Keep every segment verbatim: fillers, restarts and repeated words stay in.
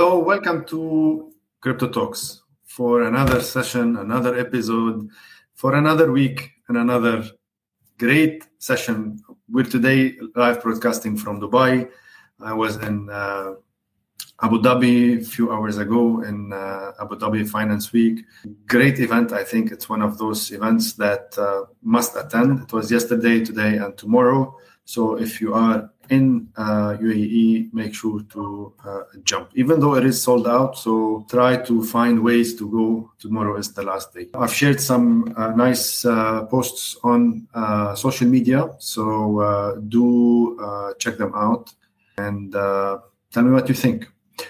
So welcome to Crypto Talks for another session, another episode, for another week and another great session. We're today live broadcasting from Dubai. I was in uh, Abu Dhabi a few hours ago in uh, Abu Dhabi Finance Week. Great event. I think it's one of those events that uh, must attend. It was yesterday, today, and tomorrow. So if you are in uh, U A E, make sure to uh, jump, even though it is sold out. So try to find ways to go. Tomorrow is the last day. I've shared some uh, nice uh, posts on uh, social media. So uh, do uh, check them out and uh, tell me what you think.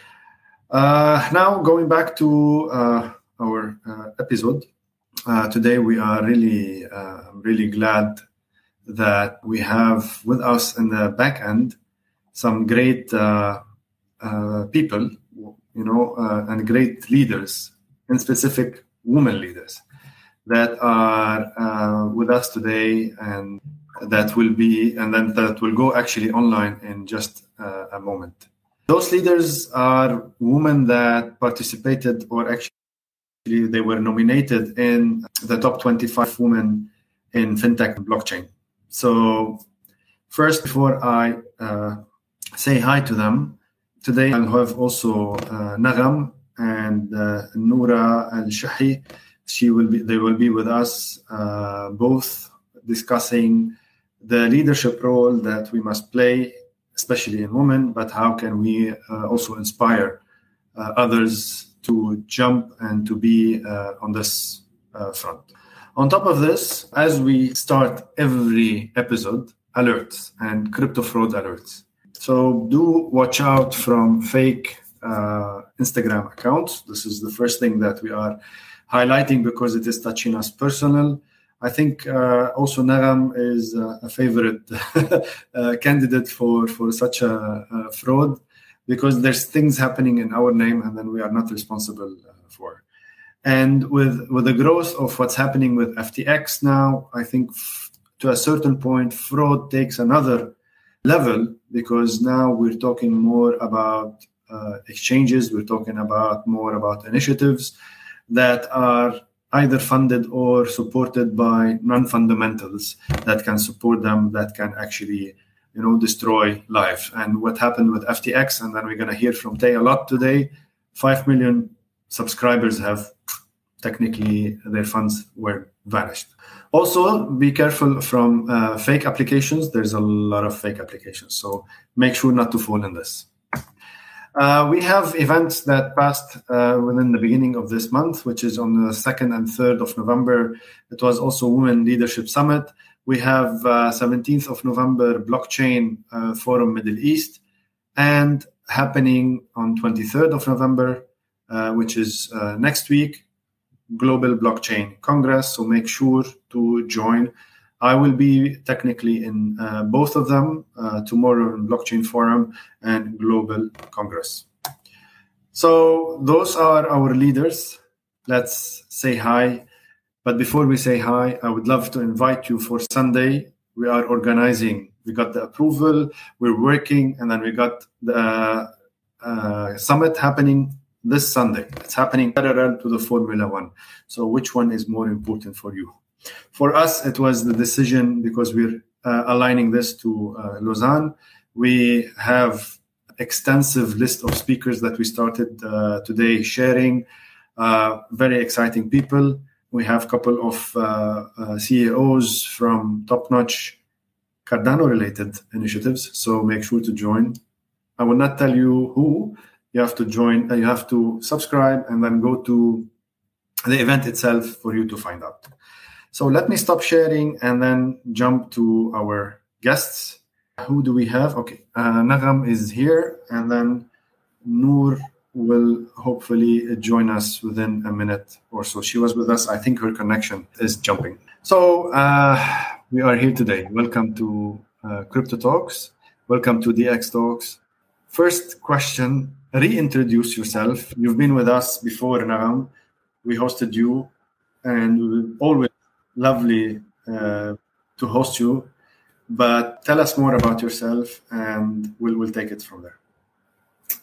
Uh, now, going back to uh, our uh, episode, uh, today we are really, uh, really glad that we have with us in the back end some great uh, uh, people, you know, uh, and great leaders, and specific women leaders that are uh, with us today, and that will be, and then that will go actually online in just uh, a moment. Those leaders are women that participated, or actually they were nominated in the top twenty-five women in fintech and blockchain. So first, before I uh, say hi to them, today I have also uh, Nagham and uh, Noura Al-Shahi. She will be, they will be with us, uh, both discussing the leadership role that we must play, especially in women, but how can we uh, also inspire uh, others to jump and to be uh, on this uh, front. On top of this, as we start every episode, alerts and crypto fraud alerts. So do watch out from fake uh, Instagram accounts. This is the first thing that we are highlighting because it is touching us personal. I think uh, also Nagham is uh, a favorite uh, candidate for, for such a, a fraud, because there's things happening in our name and then we are not responsible uh, for. And with, with the growth of what's happening with F T X now, I think f- to a certain point, fraud takes another level, because now we're talking more about uh, exchanges, we're talking about more about initiatives that are either funded or supported by non-fundamentals that can support them, that can actually, you know, destroy life. And what happened with F T X, and then we're going to hear from Tay a lot today, five million subscribers have technically their funds were vanished. Also, be careful from uh, fake applications. There's a lot of fake applications, so make sure not to fall in this. Uh, we have events that passed uh, within the beginning of this month, which is on the second and third of November. It was also Women Leadership Summit. We have uh, seventeenth of November Blockchain uh, Forum Middle East, and happening on twenty-third of November, uh, which is uh, next week, Global Blockchain Congress. So make sure to join. I will be technically in uh, both of them, uh, tomorrow in Blockchain Forum and Global Congress. So those are our leaders. Let's say hi. But before we say hi, I would love to invite you for Sunday. We are organizing. We got the approval. We're working. And then we got the uh, summit happening this Sunday. It's happening parallel to the Formula One. So which one is more important for you? For us, it was the decision, because we're uh, aligning this to uh, Lausanne. We have extensive list of speakers that we started uh, today sharing. Uh, very exciting people. We have a couple of uh, uh, C E Os from top-notch Cardano-related initiatives. So make sure to join. I will not tell you who. You have to join. Uh, you have to subscribe and then go to the event itself for you to find out. So let me stop sharing and then jump to our guests. Who do we have? Okay, uh, Nagham is here, and then Noor will hopefully join us within a minute or so. She was with us. I think her connection is jumping. So uh, we are here today. Welcome to uh, Crypto Talks. Welcome to D X Talks. First question, reintroduce yourself. You've been with us before, Nagham. We hosted you, and we will always lovely uh, to host you, but tell us more about yourself and we'll, we'll take it from there.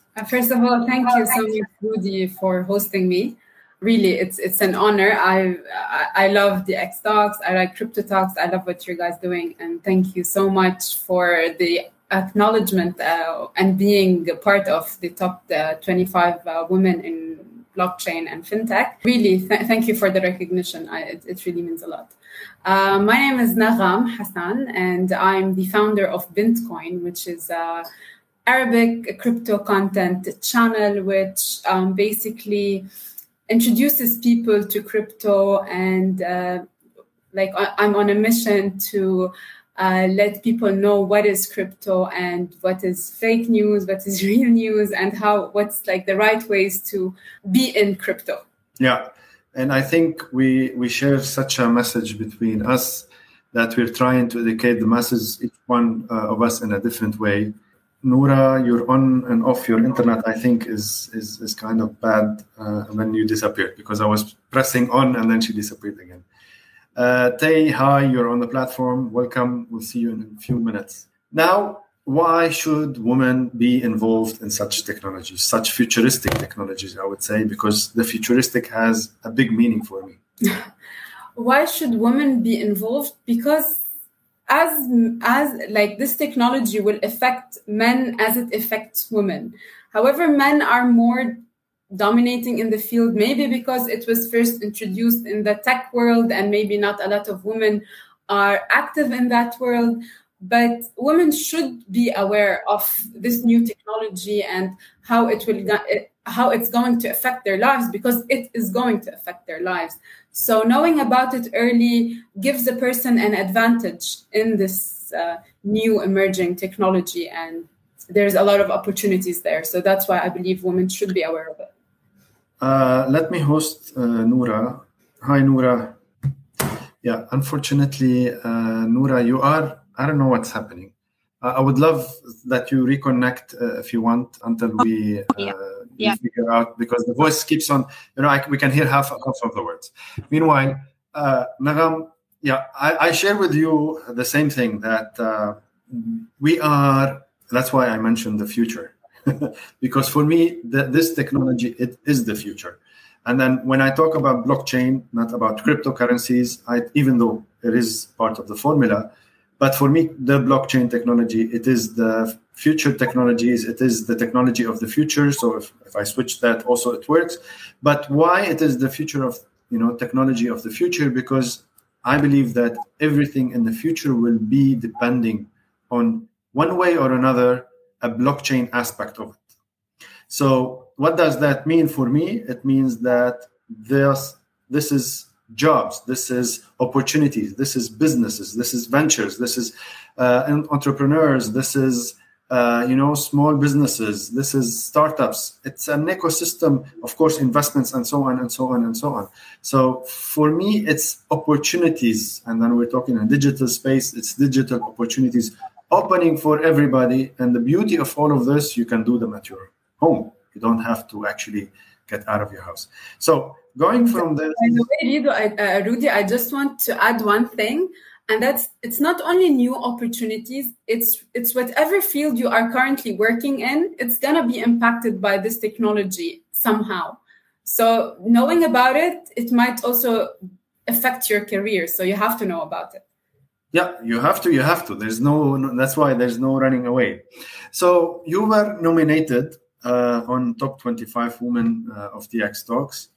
Uh, first of all, thank you so much, Rudy, for hosting me. Really, it's it's an honor. I I, I love the X Talks. I like Crypto Talks. I love what you guys doing, and thank you so much for the acknowledgement uh, and being a part of the top uh, twenty-five uh, women in blockchain and fintech. Really, th- thank you for the recognition. I, it, it really means a lot. Uh, my name is Nagham Hassan, and I'm the founder of Bintcoin, which is a Arabic crypto content channel, which um, basically introduces people to crypto. And uh, like I'm on a mission to uh, let people know what is crypto and what is fake news, what is real news, and how what's like the right ways to be in crypto. Yeah. And I think we, we share such a message between us that we're trying to educate the masses, each one uh, of us in a different way. Noura, you're on and off your internet, I think, is is, is kind of bad uh, when you disappeared, because I was pressing on and then she disappeared again. Uh, Tay, hi, you're on the platform. Welcome. We'll see you in a few minutes. Now, why should women be involved in such technologies, such futuristic technologies, I would say, because the futuristic has a big meaning for me. Why should women be involved? Because as as like this technology will affect men as it affects women. However, men are more dominating in the field, maybe because it was first introduced in the tech world and maybe not a lot of women are active in that world. But women should be aware of this new technology and how it will how it's going to affect their lives, because it is going to affect their lives. So knowing about it early gives a person an advantage in this uh, new emerging technology, and there's a lot of opportunities there. So that's why I believe women should be aware of it. Uh, let me host uh, Noura. Hi, Noura. Yeah, unfortunately, uh, Noura, you are, I don't know what's happening. Uh, I would love that you reconnect uh, if you want until we, uh, yeah. Yeah. figure out, because the voice keeps on, you know, I, we can hear half, half of the words. Meanwhile, uh, Nagham, yeah, I, I share with you the same thing, that uh, we are, that's why I mentioned the future. Because for me, the, this technology, it is the future. And then when I talk about blockchain, not about cryptocurrencies, I, even though it is part of the formula, but for me, the blockchain technology, it is the future technologies. It is the technology of the future. So if, if I switch that, also it works. But why it is the future of, you know, technology of the future? Because I believe that everything in the future will be depending on one way or another a blockchain aspect of it. So what does that mean for me? It means that this this is jobs, this is opportunities, this is businesses, this is ventures, this is uh, entrepreneurs, this is uh, you know small businesses, this is startups. It's an ecosystem, of course, investments and so on and so on and so on. So for me, it's opportunities, and then we're talking in digital space. It's digital opportunities opening for everybody. And the beauty of all of this, you can do them at your home. You don't have to actually get out of your house. So going from there. By the way, Rido, I, uh, Rudy, I just want to add one thing, and that's it's not only new opportunities. It's it's whatever field you are currently working in. It's gonna be impacted by this technology somehow. So knowing about it, it might also affect your career. So you have to know about it. Yeah, you have to, you have to. There's no, no that's why there's no running away. So you were nominated uh, on top twenty-five women uh, of the X Talks,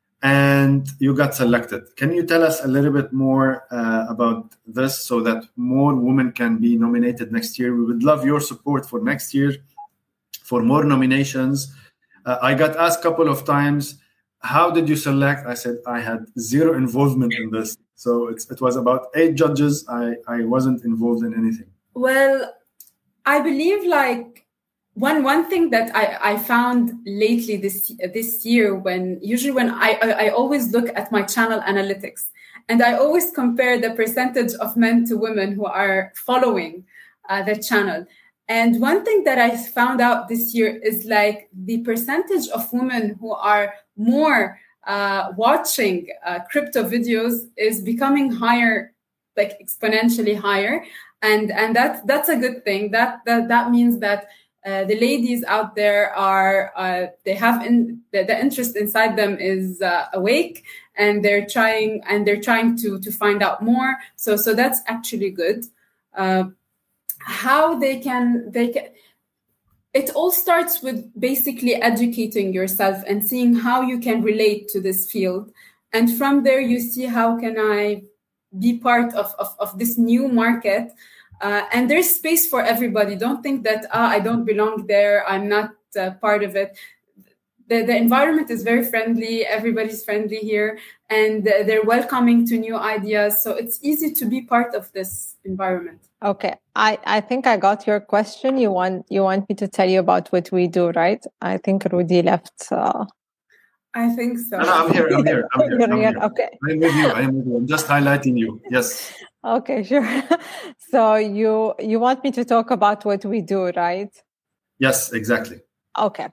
and you got selected. Can you tell us a little bit more uh, about this so that more women can be nominated next year? We would love your support for next year, for more nominations. Uh, I got asked a couple of times, how did you select? I said, I had zero involvement in this. So it's, it was about eight judges. I, I wasn't involved in anything. Well, I believe like one one thing that I, I found lately this this year, when usually when I, I, I always look at my channel analytics, and I always compare the percentage of men to women who are following uh, the channel. And one thing that I found out this year is like the percentage of women who are more uh, watching uh, crypto videos is becoming higher, like exponentially higher. And and that, that's a good thing. That, that, that means that Uh, the ladies out there are, uh, they have in, the, the interest inside them is uh, awake, and they're trying and they're trying to to find out more. So so that's actually good. Uh, how they can they can. It all starts with basically educating yourself and seeing how you can relate to this field, and from there you see how can I be part of of, of this new market. Uh, and there's space for everybody. Don't think that, ah, I don't belong there, I'm not uh, part of it. The, the environment is very friendly. Everybody's friendly here, and they're welcoming to new ideas. So it's easy to be part of this environment. Okay. I, I think I got your question. You want you want me to tell you about what we do, right? I think Rudy left. Uh... I think so. No, no, I'm here. I'm here. I'm here. I'm here. Okay. I'm with you. I'm with you. I'm just highlighting you. Yes. Okay, sure. So you you want me to talk about what we do, right? Yes, exactly. Okay.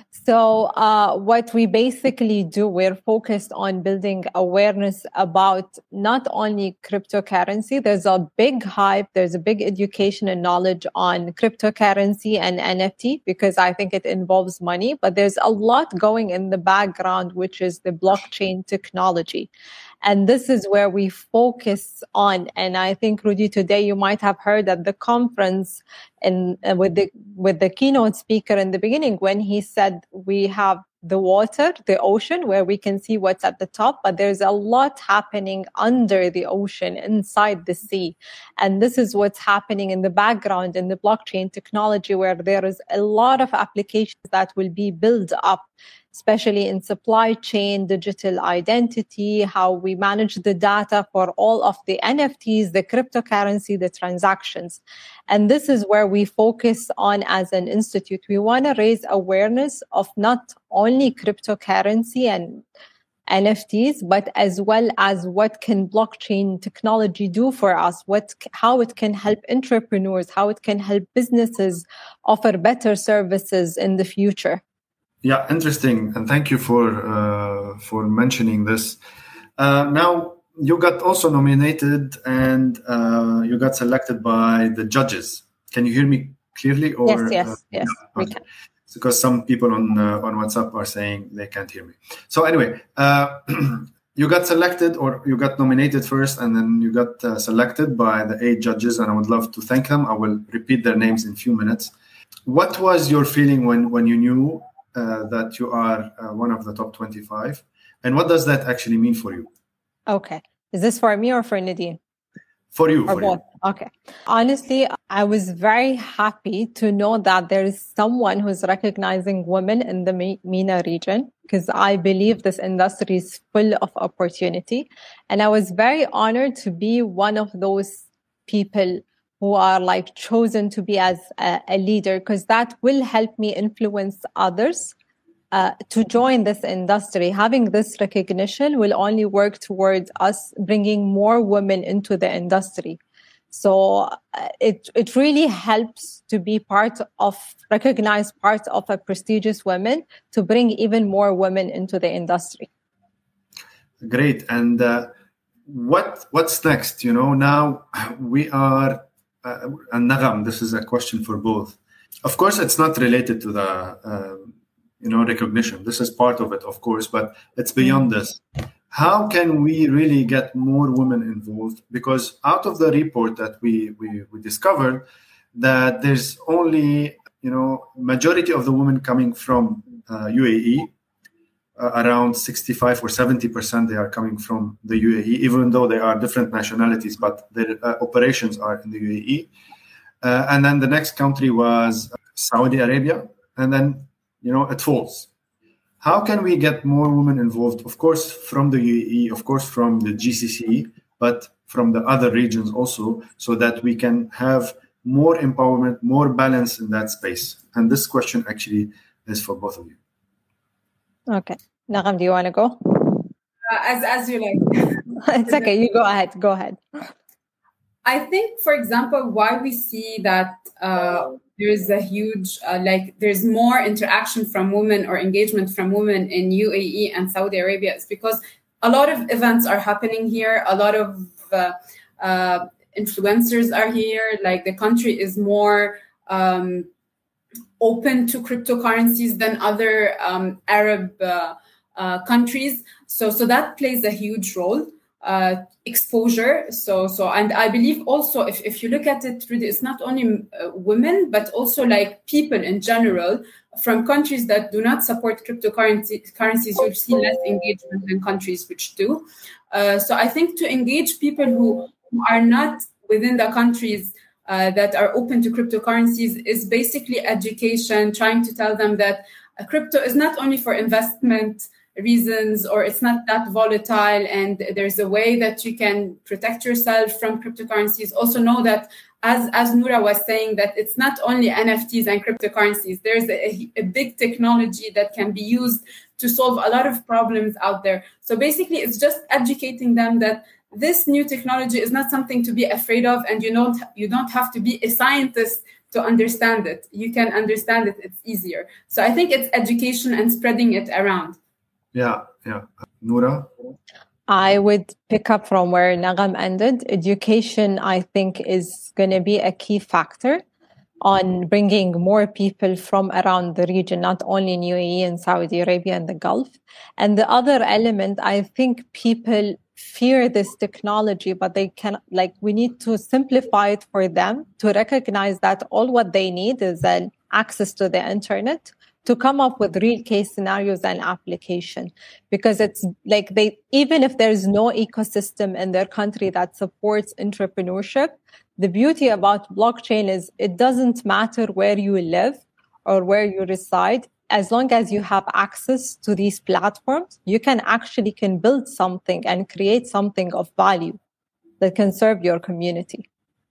So uh, what we basically do, we're focused on building awareness about not only cryptocurrency. There's a big hype. There's a big education and knowledge on cryptocurrency and N F T because I think it involves money. But there's a lot going in the background, which is the blockchain technology. And this is where we focus on. And I think, Rudy, today you might have heard at the conference and uh, with the with the keynote speaker in the beginning when he said we have the water, the ocean, where we can see what's at the top, but there's a lot happening under the ocean, inside the sea. And this is what's happening in the background in the blockchain technology, where there is a lot of applications that will be built up, especially in supply chain, digital identity, how we manage the data for all of the N F Ts, the cryptocurrency, the transactions. And this is where we focus on as an institute. We want to raise awareness of not only cryptocurrency and N F Ts, but as well as what can blockchain technology do for us, what, how it can help entrepreneurs, how it can help businesses offer better services in the future. Yeah, interesting, and thank you for uh, for mentioning this. Uh, now, you got also nominated, and uh, you got selected by the judges. Can you hear me clearly? Or, yes, yes, uh, yes, yeah, we okay. can. It's because some people on uh, on WhatsApp are saying they can't hear me. So anyway, uh, you got selected, or you got nominated first, and then you got uh, selected by the eight judges, and I would love to thank them. I will repeat their names in a few minutes. What was your feeling when when you knew Uh, that you are uh, one of the top twenty-five, and what does that actually mean for you? Okay, is this for me or for Nadine? For you, or for both? you. Okay. Honestly, I was very happy to know that there is someone who's recognizing women in the MENA region, because I believe this industry is full of opportunity, and I was very honored to be one of those people who are like chosen to be as a, a leader, because that will help me influence others uh, to join this industry. Having this recognition will only work towards us bringing more women into the industry. So uh, it it really helps to be part of, recognized part of a prestigious women to bring even more women into the industry. Great. And uh, what what's next? You know, now we are, Uh, and Nagham, this is a question for both. Of course, it's not related to the, uh, you know, recognition. This is part of it, of course, but it's beyond this. How can we really get more women involved? Because out of the report that we, we, we discovered that there's only, you know, majority of the women coming from uh, U A E, uh, around sixty-five or seventy percent they are coming from the U A E, even though they are different nationalities, but their uh, operations are in the U A E. Uh, and then the next country was Saudi Arabia, and then, you know, it falls. How can we get more women involved? Of course, from the U A E, of course, from the G C C, but from the other regions also, so that we can have more empowerment, more balance in that space. And this question actually is for both of you. Okay. Nagham, do you want to go? Uh, as as you like. It's okay. You go ahead. Go ahead. I think, for example, why we see that uh, there is a huge, uh, like, there's more interaction from women or engagement from women in U A E and Saudi Arabia is because a lot of events are happening here. A lot of uh, uh, influencers are here. Like, the country is more, um, open to cryptocurrencies than other um, Arab uh, uh, countries. So, so that plays a huge role. Uh, exposure. So, so, and I believe also, if, if you look at it, really, it's not only uh, women, but also like people in general from countries that do not support cryptocurrency currencies. You'll see less engagement than countries which do. Uh, so, I think to engage people who, who are not within the countries uh, that are open to cryptocurrencies is basically education, trying to tell them that uh, crypto is not only for investment reasons, or it's not that volatile, and there's a way that you can protect yourself from cryptocurrencies. Also know that, as as Noura was saying, that it's not only N F Ts and cryptocurrencies. There's a, a big technology that can be used to solve a lot of problems out there. So basically, it's just educating them that this new technology is not something to be afraid of, and you don't you don't have to be a scientist to understand it. You can understand it. It's easier. So I think it's education and spreading it around. Yeah, yeah. Noura? I would pick up from where Nagham ended. Education, I think, is going to be a key factor on bringing more people from around the region, not only in U A E and Saudi Arabia and the Gulf. And the other element, I think people fear this technology, but they can, like, we need to simplify it for them to recognize that all what they need is an access to the internet, to come up with real case scenarios and application. Because it's like they, even if there's no ecosystem in their country that supports entrepreneurship, the beauty about blockchain is it doesn't matter where you live or where you reside. As long as you have access to these platforms, you can actually can build something and create something of value that can serve your community.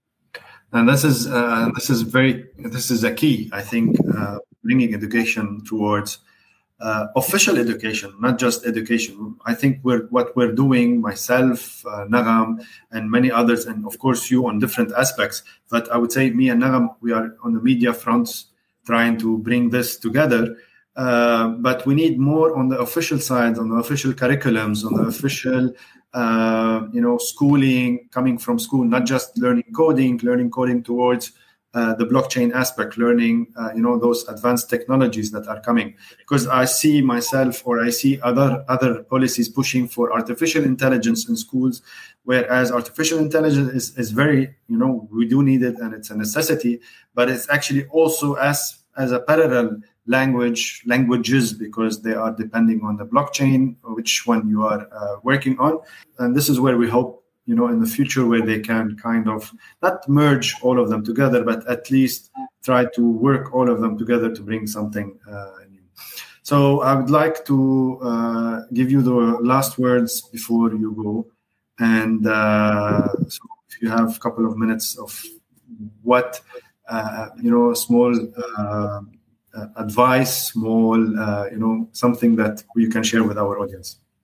And this is uh, this is very this is a key, I think, uh, bringing education towards uh, official education, not just education. I think we're what we're doing, myself, uh, Nagham, and many others, and of course you on different aspects. But I would say me and Nagham, we are on the media fronts trying to bring this together. Uh, but we need more on the official side, on the official curriculums, on the official, uh, you know, schooling coming from school, not just learning coding, learning coding towards uh, the blockchain aspect, learning, uh, you know, those advanced technologies that are coming. Because I see myself, or I see other other policies pushing for artificial intelligence in schools, whereas artificial intelligence is, is very, you know, we do need it and it's a necessity, but it's actually also as as a parallel language, languages, because they are depending on the blockchain, which one you are uh, working on. And this is where we hope, you know, in the future, where they can kind of not merge all of them together, but at least try to work all of them together to bring something uh, new. So I would like to uh, give you the last words before you go. And uh, so if you have a couple of minutes of what, uh, you know, small uh, Uh, advice, small, uh, you know, something that you can share with our audience?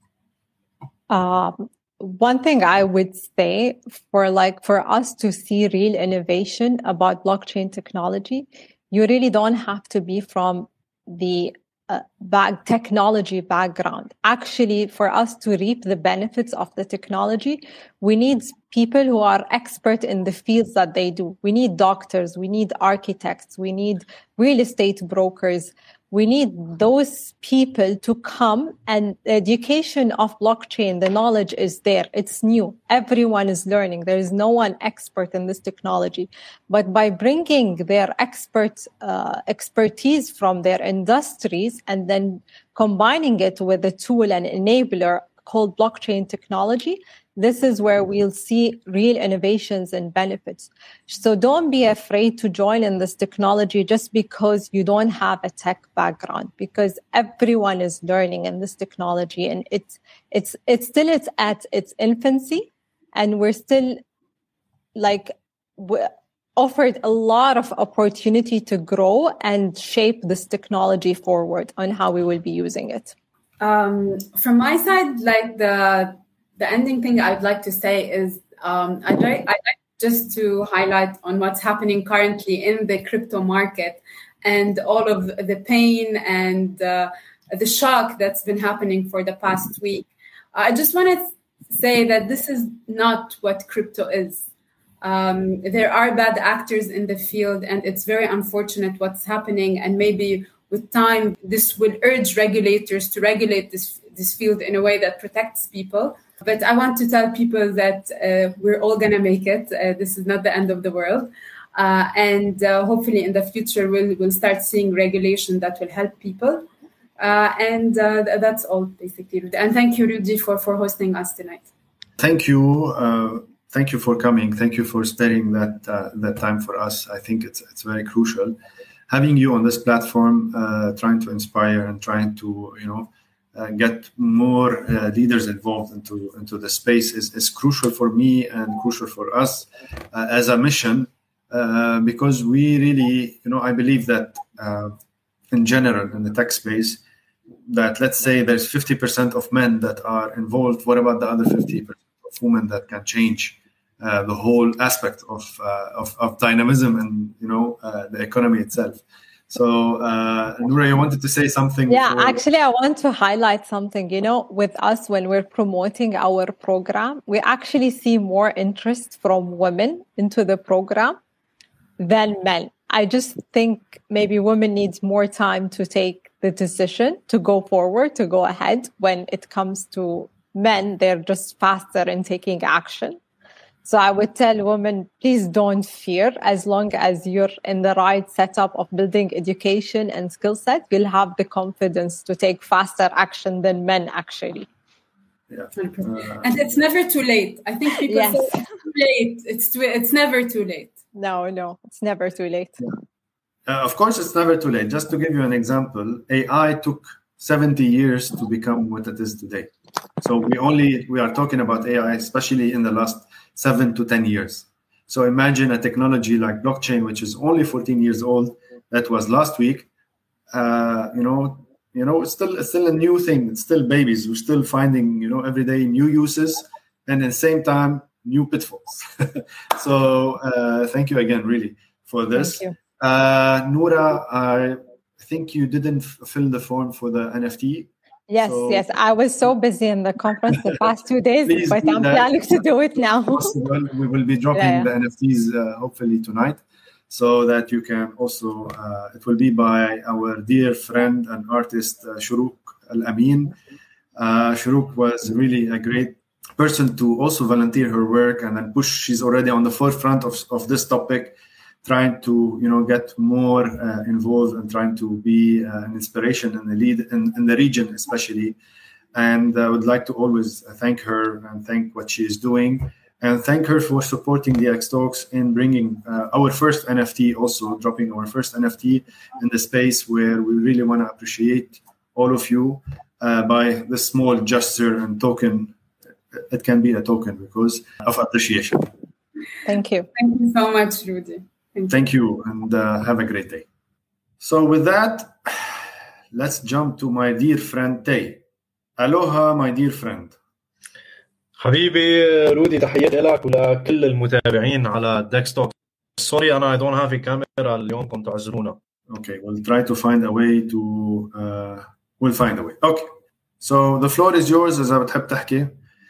Um, one thing I would say for like for us to see real innovation about blockchain technology, you really don't have to be from the uh, back technology background. Actually, for us to reap the benefits of the technology, we need people who are expert in the fields that they do. We need doctors, we need architects, we need real estate brokers. We need those people to come, and the education of blockchain, the knowledge is there. It's new. Everyone is learning. There is no one expert in this technology. But by bringing their expert uh, expertise from their industries and then combining it with a tool and enabler called blockchain technology, this is where we'll see real innovations and benefits. So don't be afraid to join in this technology just because you don't have a tech background, because everyone is learning in this technology, and it's it's it's still it's at its infancy, and we're still like we're offered a lot of opportunity to grow and shape this technology forward on how we will be using it. Um, from my side, like the The ending thing I'd like to say is um, I'd, like, I'd like just to highlight on what's happening currently in the crypto market and all of the pain and uh, the shock that's been happening for the past week. I just want to say that this is not what crypto is. Um, there are bad actors in the field, and it's very unfortunate what's happening. And maybe with time, this will urge regulators to regulate this, this field in a way that protects people. But I want to tell people that uh, we're all going to make it. Uh, this is not the end of the world. Uh, and uh, hopefully in the future, we'll, we'll start seeing regulation that will help people. Uh, and uh, that's all, basically. And thank you, Rudy, for, for hosting us tonight. Thank you. Uh, thank you for coming. Thank you for sparing that uh, that time for us. I think it's it's very crucial. Having you on this platform, uh, trying to inspire and trying to, you know, uh, get more uh, leaders involved into, into the space is, is crucial for me and crucial for us uh, as a mission, uh, because we really, you know, I believe that uh, in general in the tech space, that let's say there's fifty percent of men that are involved. What about the other fifty percent of women that can change uh, the whole aspect of, uh, of of dynamism and, you know, uh, the economy itself? So, uh, Noura, you wanted to say something? Yeah, for... actually, I want to highlight something. You know, with us, when we're promoting our program, we actually see more interest from women into the program than men. I just think maybe women need more time to take the decision to go forward, to go ahead. When it comes to men, they're just faster in taking action. So I would tell women, please don't fear. As long as you're in the right setup of building education and skill set, you'll have the confidence to take faster action than men, actually. Yeah. Uh, and it's never too late. I think people yes. say it's too late. It's, too, it's never too late. No, no, it's never too late. Uh, of course, it's never too late. Just to give you an example, A I took seventy years to become what it is today. So we only we are talking about A I, especially in the last seven to ten years. So imagine a technology like blockchain, which is only fourteen years old. That was last week. Uh, you know, you know, it's still it's still a new thing. It's still babies. We're still finding, you know, every day new uses, and at the same time new pitfalls. So uh, thank you again, really, for this. Thank you. Uh, Noura, I think you didn't fill the form for the N F T. Yes, so, yes. I was so busy in the conference the past two days, but I'm that. planning to do it now. Possible. We will be dropping yeah, yeah. the N F Ts uh, hopefully tonight, so that you can also, uh, it will be by our dear friend and artist, uh, Shuruk Al-Amin. Uh, Shuruk was really a great person to also volunteer her work and then push. She's already on the forefront of, of this topic, trying to, you know, get more uh, involved and trying to be uh, an inspiration and a lead in, in the region, especially. And I would like to always thank her and thank what she is doing, and thank her for supporting the X Talks in bringing uh, our first N F T, also dropping our first N F T in the space where we really want to appreciate all of you uh, by this small gesture and token. It can be a token because of appreciation. Thank you. Thank you so much, Rudy. Thank you, Thank you and uh, have a great day. So with that, let's jump to my dear friend Tay. Aloha, my dear friend. حبيبي رودي، تحياتي لك ولكل المتابعين على Dex Talks. Sorry, أنا I don't have a camera اليوم، كنت تعذرونا. Okay, we'll try to find a way to. Uh, we'll find a way. Okay, so the floor is yours. إذا بتحب تحكي.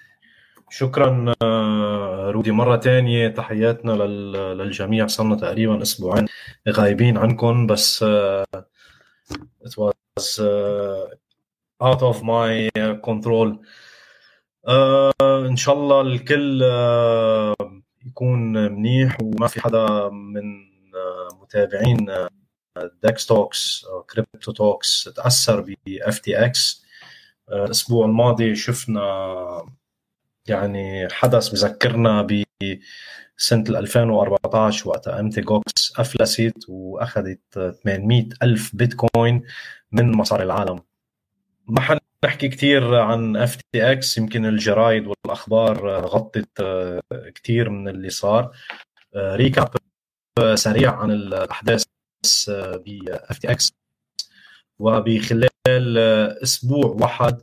شكرا رودي مرة تانية. تحياتنا للجميع. صرنا تقريبا أسبوعين غايبين عنكم، بس uh, it was uh, out of my control. uh, إن شاء الله الكل uh, يكون منيح وما في حدا من uh, متابعين uh, Dex Talks أو Crypto Talks تأثر ب إف تي إكس. uh, الأسبوع الماضي شفنا يعني حدث بذكرنا بسنة ألفين وأربعة عشر وقت إم تي جوكس أفلست وأخذت ثمانمئة ألف بيتكوين من مصاري العالم. ما حنحكي كتير عن إف تي إكس، يمكن الجرايد والأخبار غطت كتير من اللي صار. ريكاب سريع عن الأحداث ب إف تي إكس. وبخلال أسبوع واحد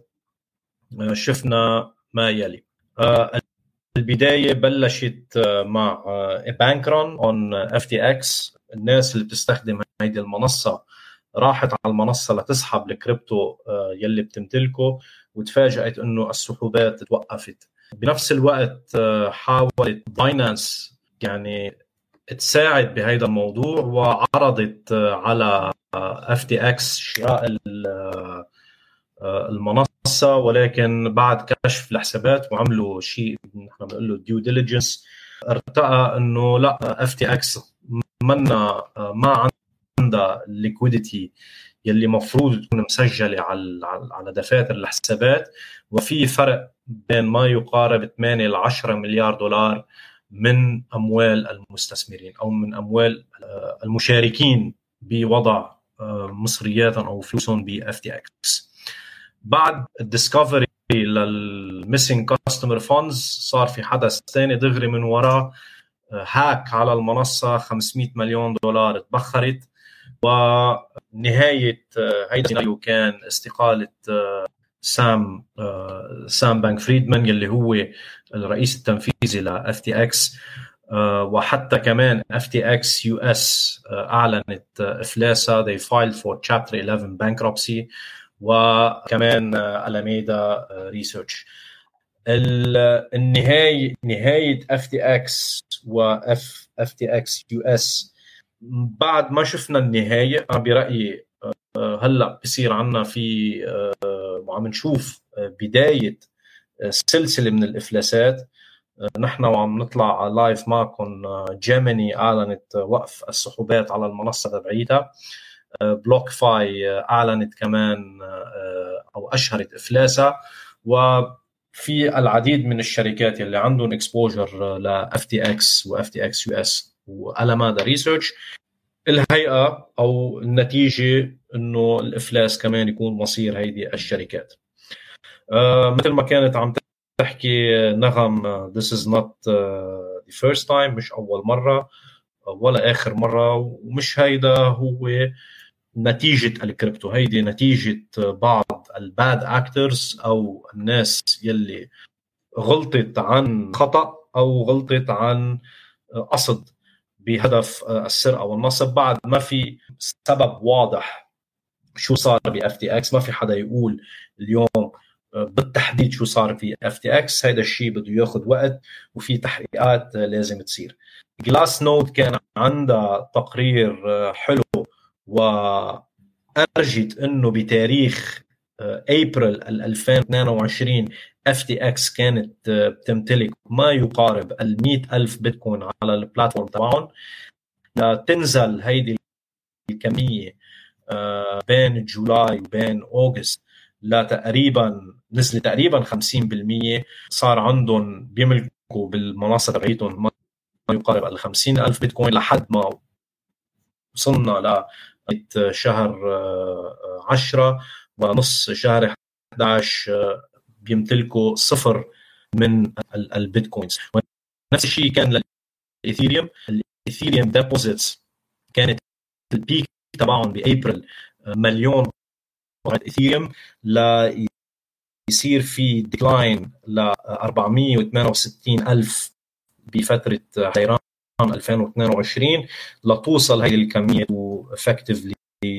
شفنا ما يلي. Uh, البداية بلشت uh, مع بانك ران on إف تي إكس. الناس اللي بتستخدم هذه المنصة راحت على المنصة لتسحب الكريبتو uh, يلي بتمتلكه، وتفاجأت إنه السحوبات توقفت. بنفس الوقت uh, حاولت باينانس يعني تساعد بهذا الموضوع، وعرضت على اف تي اكس شراء المنصه، ولكن بعد كشف الحسابات وعملوا شيء نحن بنقول له ديو ديليجنس، ارتأى انه لا، اف تي اكس منا ما عندها الليكويديتي يلي مفروض تكون مسجله على على دفاتر الحسابات، وفي فرق بين ما يقارب ثمانية إلى عشرة مليار دولار من اموال المستثمرين او من اموال المشاركين بوضع مصرياتهم او فلوسهم ب اف تي اكس. بعد الديسكفري للميسنج كاستمر فاندز صار في حدث ثاني دغري من وراء، هاك على المنصه، خمسمية مليون دولار تبخرت، ونهايه هيدا السيناريو كان استقاله سام سام بانك فريدمان يلي هو الرئيس التنفيذي ل اف تي اكس. وحتى كمان اف تي اكس يو اس اعلنت افلاسها، they filed for chapter eleven bankruptcy، وكمان ألاميدا ريسيرش. النهاية نهاية اف تي اكس و اف تي اكس يو اس بعد ما شفنا النهاية، أنا برأيي هلا بصير عنا في وعم نشوف بداية سلسلة من الإفلاسات. نحن وعم نطلع لايف معكم، جيميني أعلنت وقف السحوبات على المنصة تبعيتها، بلوك فاي أعلنت كمان أو أشهرت إفلاسها، وفي العديد من الشركات اللي عندهم exposure ل اف تي اكس و اف تي اكس يو اس وألامادا ريسيرش، الهيئة أو النتيجة إنه الإفلاس كمان يكون مصير هيدي الشركات. آه مثل ما كانت عم تحكي نغم، this is not uh, the first time، مش أول مرة ولا آخر مرة، ومش هيدا هو نتيجة الكريبتو، هيدي نتيجة بعض الباد أكترز أو الناس يلي غلطت عن خطأ أو غلطت عن قصد بهدف السرقة والنصب، بعد ما في سبب واضح شو صار ب اف تي اكس. ما في حدا يقول اليوم بالتحديد شو صار في اف تي اكس، هذا الشيء بده ياخذ وقت وفي تحقيقات لازم تصير. جلاس نود كان عندها تقرير حلو، وأرجت انه بتاريخ ابريل ألفين واثنين وعشرين اف تي اكس كانت بتمتلك ما يقارب المئة ألف بيتكوين على البلاتفورم تبعهم. تنزل هيدي الكمية بين جولاي وبين أوغست لتقريبا نزل تقريبا خمسين بالمية، صار عندهم بيملكوا بالمنصة تبعيتهم ما يقارب ال خمسين ألف بيتكوين، لحد ما وصلنا لشهر عشرة ونص شهر أحد عشر بيمتلكوا صفر من البيتكوينز. ونفس الشيء كان للإيثيريوم. الإيثيريوم ديبوزيتس كانت البيك تبعهم بأبريل مليون إيثيريوم، لا يصير في ديكلاين ل أربعمية وثمانية وستين ألف بفترة حيران ألفين واثنين وعشرين، لتوصل هذه الكمية effectively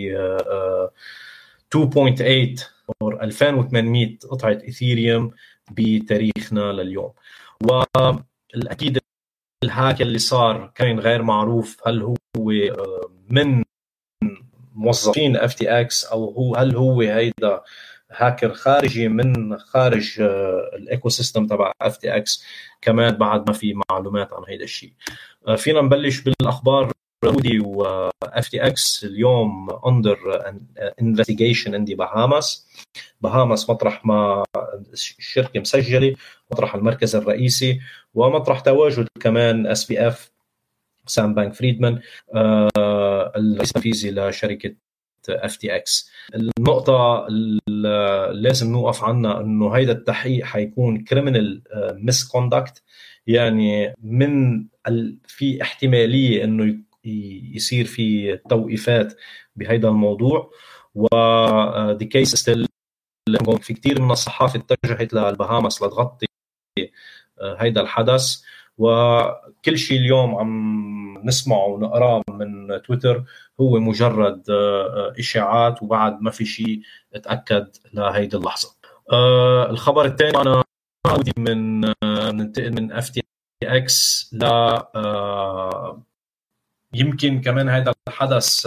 اثنين فاصلة ثمانية أو ألفين وثمانمية قطعة إيثيريوم بتاريخنا لليوم. والأكيد الهاك اللي صار كان غير معروف، هل هو من موظفين اف تي اكس او هو هل هو هيدا هاكر خارجي من خارج الايكو سيستم تبع اف تي اكس، كمان بعد ما في معلومات عن هيدا الشيء. فينا نبلش بالاخبار. رودي و اف تي اكس اليوم under investigation in the Bahamas. بهاماس مطرح ما الشركه مسجله، مطرح المركز الرئيسي، ومطرح تواجد كمان اس بي اف سام بانك فريدمان الرئيس التنفيذي لشركه اف تي اكس. النقطه اللي لازم نوقف عنها انه هيدا التحقيق حيكون كريمنال مسكوندكت، يعني من في احتماليه انه يصير في توقيفات بهيدا الموضوع، و the case still في كتير من الصحافة اتجهت للبهاماس لتغطي هيدا الحدث، وكل شيء اليوم عم نسمعه ونقراه من تويتر هو مجرد إشاعات، وبعد ما في شيء اتأكد لهيدا اللحظة. الخبر الثاني أنا من ننتقل من اف تي إكس لا يمكن كمان هذا الحدث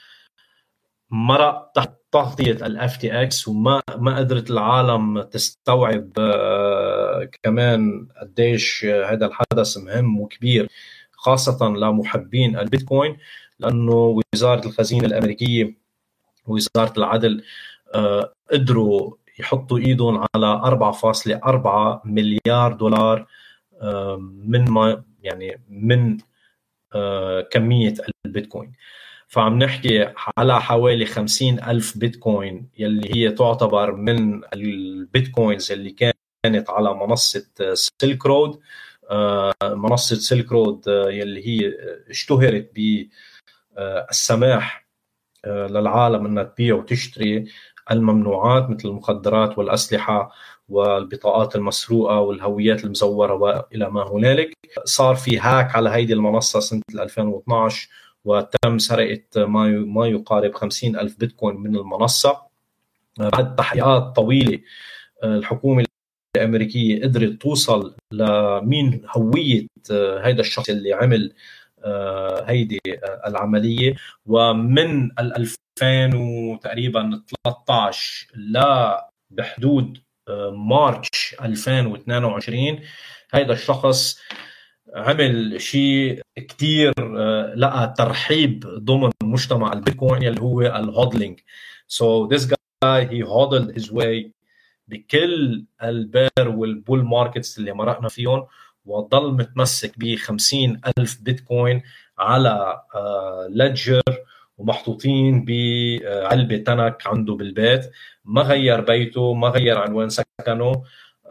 مرق تحت تغطية ال إف تي إكس وما ما قدرت العالم تستوعب كمان قديش هذا الحدث مهم وكبير خاصة لمحبين البيتكوين، لأنه وزارة الخزينة الأمريكية ووزارة العدل قدروا يحطوا إيدهم على أربعة فاصلة أربعة مليار دولار من ما يعني من كمية البيتكوين. فعم نحكي على حوالي خمسين ألف بيتكوين يلي هي تعتبر من البيتكوينز اللي كانت على منصة سيلك رود. منصة سيلك رود يلي هي اشتهرت بالسماح للعالم أنها تبيع وتشتري الممنوعات مثل المخدرات والأسلحة والبطاقات المسروقة والهويات المزورة وإلى ما هنالك. صار في هاك على هيدي المنصة سنة ألفين واثناشر وتم سرقة ما يقارب خمسين ألف بيتكوين من المنصة. بعد تحقيقات طويلة الحكومة الأمريكية قدرت توصل لمين هوية هيدا الشخص اللي عمل هيدي العملية، ومن ألفين وتقريبا ثلاثة عشر لا بحدود مارش ألفين واثنين وعشرين هيدا الشخص عمل شيء كتير لقى ترحيب ضمن مجتمع البيتكوين اللي هو الهودلينج. So this guy he hodled his way بكل البير والبول ماركتس اللي مرقنا فيهم، وضل متمسك ب خمسين ألف بيتكوين على ليدجر ومحطوطين بعلبة تنك عنده بالبيت. ما غير بيته، ما غير عنوان سكنه،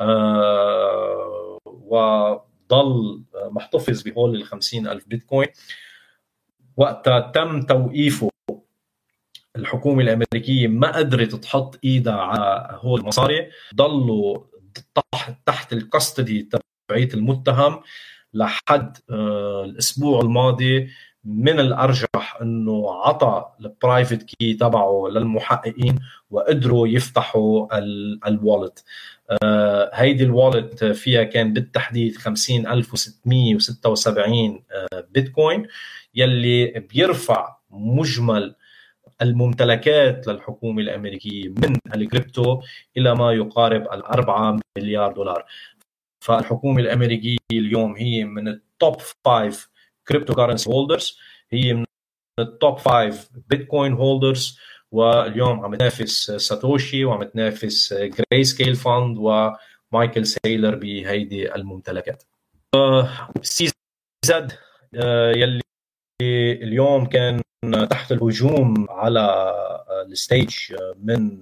وضل محتفظ بهول الخمسين ألف بيتكوين. وقتها تم توقيفه الحكومة الأمريكية ما قدرت تحط إيدها على هول المصاري، ضلوا تحت الكاستدي تبعية المتهم لحد الأسبوع الماضي. من الأرجح أنه عطى البرايفت كي تبعه للمحققين وقدروا يفتحوا الوالت. هيدي الوالت فيها كان بالتحديد خمسين ألف وستمية وستة وسبعين بيتكوين يلي بيرفع مجمل الممتلكات للحكومة الأمريكية من الكريبتو إلى ما يقارب الأربعة مليار دولار. فالحكومة الأمريكية اليوم هي من التوب فايف كريبتو كارنسي هولدرز، هي من التوب فايف بيتكوين هولدرز، واليوم عم تنافس ساتوشي وعم تنافس جراي سكيل فاند ومايكل سايلر بهيدي الممتلكات. سي زد يلي اليوم كان تحت الهجوم على الستيج من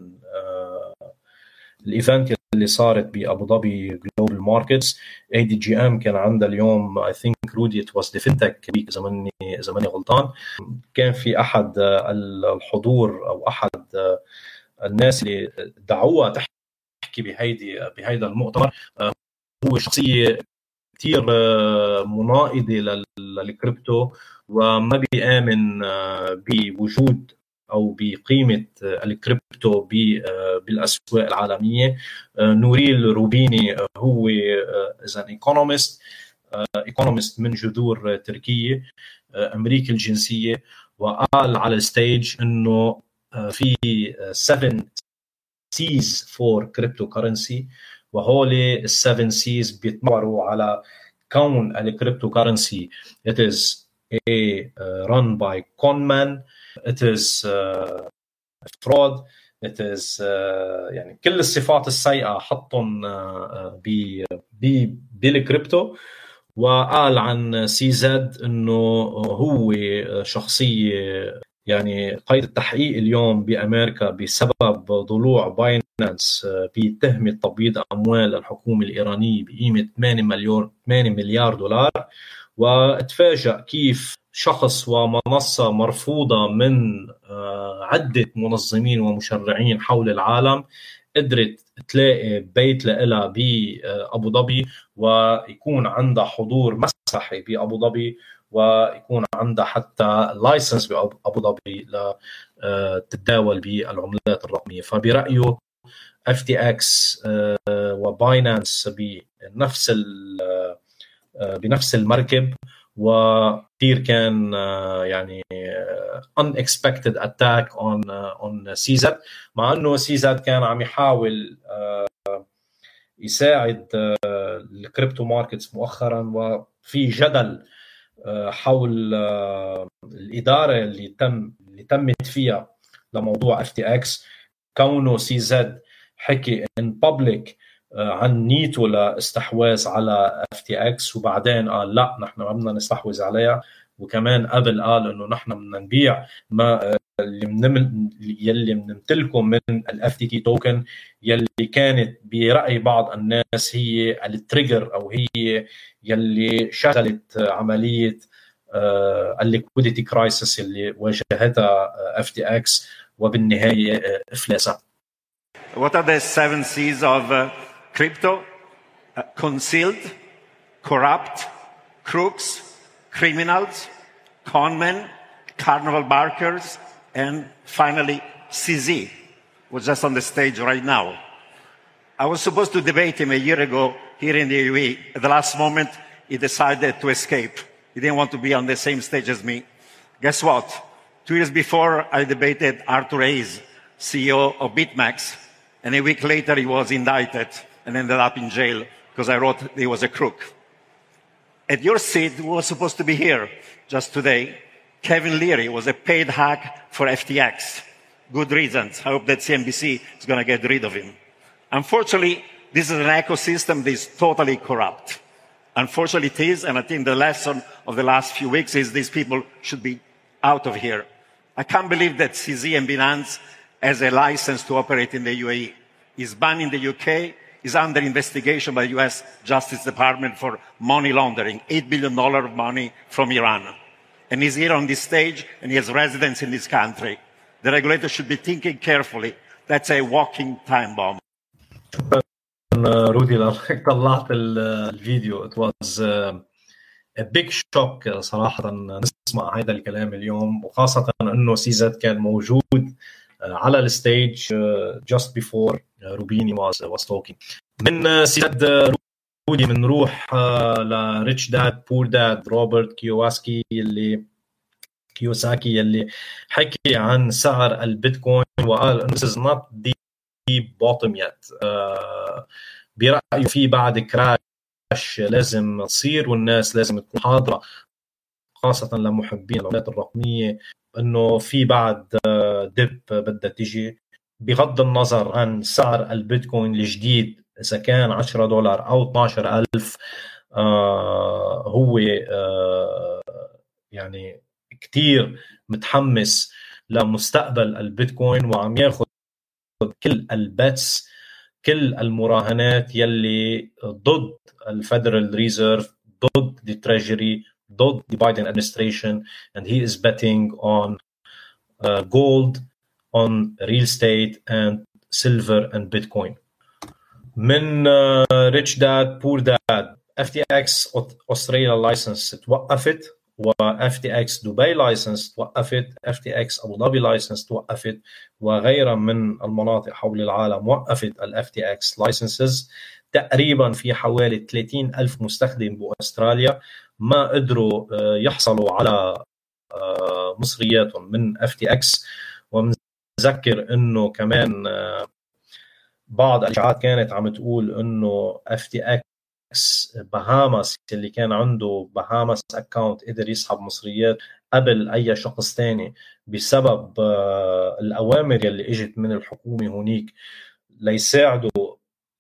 الايفنت اللي صارت بأبو ظبي جلوبال ماركتس. اي دي جي ام كان عندها اليوم اي ثينك رودي ات واز ديفنتك اذا ماني اذا ماني غلطان. كان في احد الحضور او احد الناس اللي دعوها تحكي بهيدي بهيدا المؤتمر هو شخصيه كثير مناقضه للكريبتو وما بيآمن بوجود أو بقيمة الكريبتو بالأسواق العالمية. نوريل روبيني هو إذن إيكونومست إيكونومست من جذور تركية أمريكي الجنسية، وقال على الستيج إنه في seven C's for cryptocurrency، وهولي السفن سيز بيتمروا على كون الكريبتو كارنسي it is a uh, run by conman، it is uh, fraud، it is uh, يعني كل الصفات السيئة حطهم uh, ب بالكريبتو. وقال عن سي زد انه هو شخصية يعني قيد التحقيق اليوم بأمريكا بسبب ضلوع باينانس بتهمة تبييض أموال الحكومة الإيرانية بقيمة ثمانية مليار دولار. واتفاجأ كيف شخص ومنصة مرفوضة من عدة منظمين ومشرعين حول العالم قدرت تلاقي بيت لها بأبو ظبي ويكون عندها حضور مسرحي بأبو ظبي ويكون عندها حتى لايسنس بأبو ظبي لتتداول بالعملات الرقمية. فبرأيه إف تي إكس وباينانس بنفس بنفس المركب، وكثير كان يعني unexpected attack on on سي زد، مع انه سي زد كان عم يحاول يساعد الكريبتو ماركتس مؤخرا، وفي جدل حول الإدارة اللي تم اللي تمت فيها لموضوع اف تي اكس، كونه سي زد حكي ان بابليك عن نيته لاستحواذ على اف تي اكس، وبعدين قال لا نحن ما بدنا نستحوذ عليها، وكمان قبل قال انه نحن بدنا نبيع ما اللي من يلي بنمتلكه من الاف تي تي توكن، يلي كانت براي بعض الناس هي التريجر او هي يلي شغلت عمليه الليكويديتي كرايسيس اللي واجهتها اف تي اكس وبالنهايه افلاسها. What are the seven C's of uh, crypto? Uh, concealed, corrupt, crooks, criminals, conmen, carnival barkers, and finally C Z, who's just on the stage right now. I was supposed to debate him a year ago here in the U A E. At the last moment, he decided to escape. He didn't want to be on the same stage as me. Guess what? Two years before, I debated Arthur Hayes, C E O of BitMEX, and a week later he was indicted and ended up in jail because I wrote he was a crook. At your seat, who was supposed to be here just today, Kevin Leary was a paid hack for F T X. Good reasons. I hope that C N B C is going to get rid of him. Unfortunately, this is an ecosystem that is totally corrupt. Unfortunately, it is, and I think the lesson of the last few weeks is these people should be out of here. I can't believe that C Z and Binance has a license to operate in the U A E. He's banned in the U K. He's under investigation by the U S Justice Department for money laundering, eight billion dollars of money from Iran. And he's here on this stage, and he has residence in this country. The regulator should be thinking carefully. That's a walking time bomb. رودي لأنك طلعت الفيديو. It was a big shock صراحة نسمع هذا الكلام اليوم، وخاصة أنه سي زد كان موجود على الستيج just before روبيني was was talking. من سي زد رودي بنروح لريتش داد بور داد روبرت كيوساكي اللي كيوساكي اللي حكي عن سعر البيتكوين وقال إنه this is not the bottom yet. برأيه في بعد كراش لازم تصير، والناس لازم تكون حاضرة خاصة لمحبين العملات الرقمية، إنه في بعد دب بدها تيجي، بغض النظر عن سعر البيتكوين الجديد إذا كان عشرة دولار أو اثنا عشر ألف. آه هو آه يعني كتير متحمس لمستقبل البيتكوين، وعم ياخد كل الباتس كل المراهنات يلي ضد الفيدرال ريزيرف، ضد the treasury، ضد the Biden administration, and he is betting on uh, gold, on real estate and silver and Bitcoin. من uh, rich dad poor dad اف تي اكس أستراليا لايسنس توقفت، و اف تي اكس دبي لايسنس توقفت، اف تي اكس ابو ظبي لايسنس توقفت، وغيرها من المناطق حول العالم وقفت الاف تي اكس لايسنسز. تقريبا في حوالي ثلاثين ألف مستخدم باستراليا ما قدروا يحصلوا على مصرياتهم من اف تي اكس. ومنذكر انه كمان بعض الاشاعات كانت عم تقول انه اف تي اكس بهاماس اللي كان عنده بهاماس اكاونت قدر يسحب مصريات قبل اي شخص تاني بسبب الاوامر اللي اجت من الحكومه هونيك ليساعدوا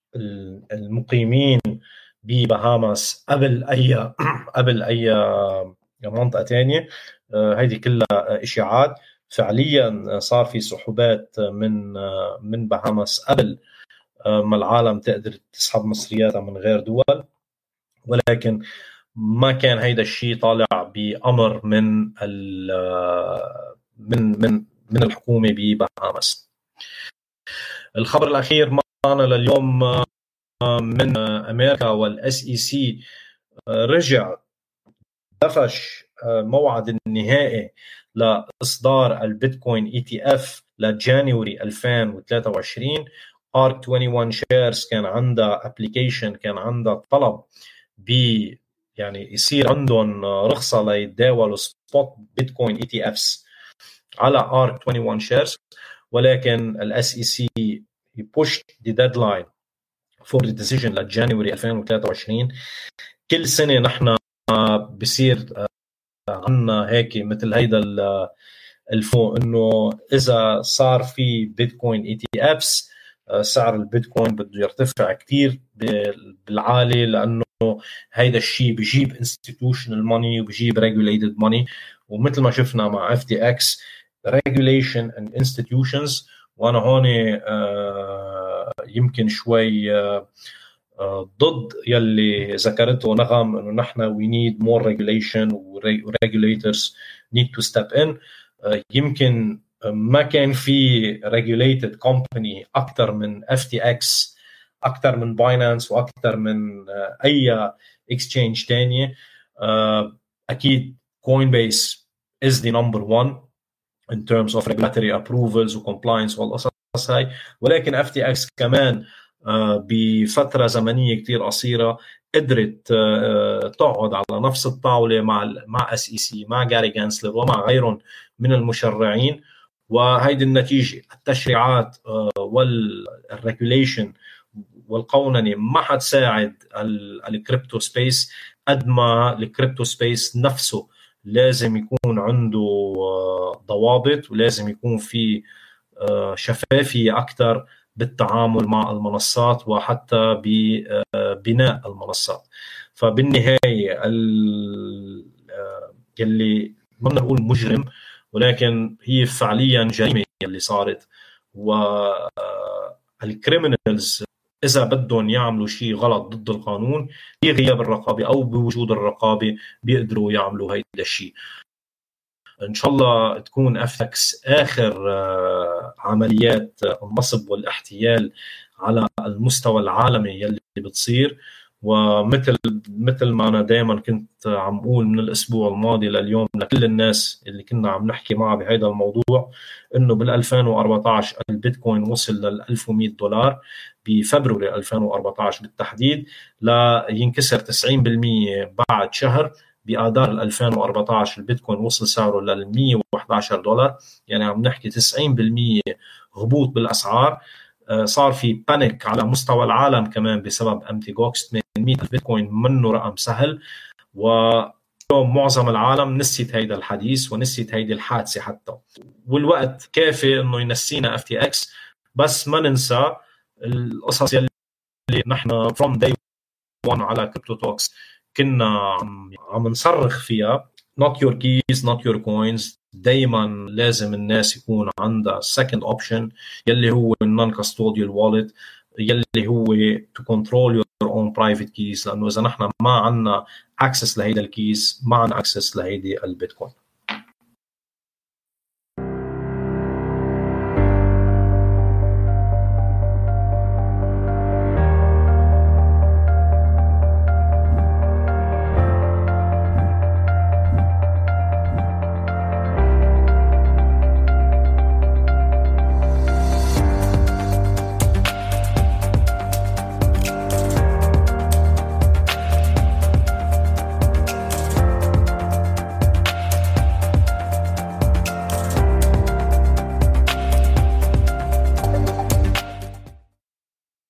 المقيمين ببهاماس قبل اي قبل اي منطقه تانية. هذه كلها اشاعات. فعليا صار في سحوبات من من بهاماس قبل ما العالم تقدر تسحب مصرياتها من غير دول، ولكن ما كان هيدا الشيء طالع بأمر من من من من الحكومة ببهاماس. الخبر الأخير معنا لليوم من أمريكا والإس إي سي رجع دفش موعد النهائي لإصدار البيتكوين إي تي إف لجانيوري ألفين وثلاثة وعشرين. آرك واحد وعشرين شيرز كان عندها ابليكيشن، كان عندها طلب ب يعني يصير عندهم رخصة ليتداولوا سبوت بيتكوين اي تي افس على ارك واحد وعشرين شيرز، ولكن الاس اي سي pushed the deadline for the decision لجانوري ألفين وثلاثة وعشرين. كل سنة نحن بصير عنا هيك مثل هيدا الفو انه اذا صار في بيتكوين اي تي افس سعر البيتكوين بده يرتفع كتير بالعالي، لانه هيدا الشيء بيجيب institutional money وبيجيب regulated money. ومثل ما شفنا مع اف تي اكس regulation and institutions، وانا هون يمكن شوي ضد يلي ذكرته نغم انه نحن we need more regulation و regulators need to step in. يمكن ما كان في regulated company اكثر من اف تي اكس، اكثر من باينانس، واكثر من اي exchange تانية. اكيد Coinbase is the number one in terms of regulatory approvals و compliance والقصص هاي، ولكن اف تي اكس كمان بفترة زمنية كتير قصيرة قدرت تقعد على نفس الطاولة مع مع اس اي سي، مع جاري جانسلر ومع غيرهم من المشرعين. وهيدي النتيجة التشريعات والريجوليشن والقوننة ما حتساعد الكريبتو سبيس قد ما الكريبتو سبيس نفسه لازم يكون عنده ضوابط، ولازم يكون في شفافية أكتر بالتعامل مع المنصات وحتى ببناء المنصات. فبالنهاية يلي ما نقول مجرم، ولكن هي فعليا جريمة يلي صارت. والكريمينالز إذا بدهم يعملوا شيء غلط ضد القانون بغياب الرقابة أو بوجود الرقابة بيقدروا يعملوا هيدا الشيء. إن شاء الله تكون اف تي اكس آخر عمليات النصب والاحتيال على المستوى العالمي يلي بتصير. ومثل مثل ما أنا دائما كنت عم أقول من الأسبوع الماضي لليوم لكل الناس اللي كنا عم نحكي معه بهذا الموضوع، إنه بالألفين وأربعة عشر البيتكوين وصل للألف ومئة دولار بفبراير ألفين وأربعة عشر بالتحديد، لا ينكسر تسعين بالمئة بعد شهر. بآذار ألفين وأربعة عشر البيتكوين وصل سعره لل مئة وأحد عشر دولار، يعني عم نحكي تسعين بالمئة هبوط بالأسعار. صار في بانيك على مستوى العالم كمان بسبب امتي جوكس. ثمانمئة البيتكوين منه رقم سهل، واليوم معظم العالم نسيت هيدا الحديث ونسيت هيدي الحادثة حتى، والوقت كافي انه ينسينا اف تي اكس. بس ما ننسى القصص يلي نحن from day one على كريبتو توكس كنا عم نصرخ فيها. not your keys not your coins. دايما لازم الناس يكون عندها second option يلي هو non custodial wallet، يلي هو to control your own private keys، لأنه إذا نحن ما عنا access لهيدا الكيز ما عنا access لهيدي البيتكوين.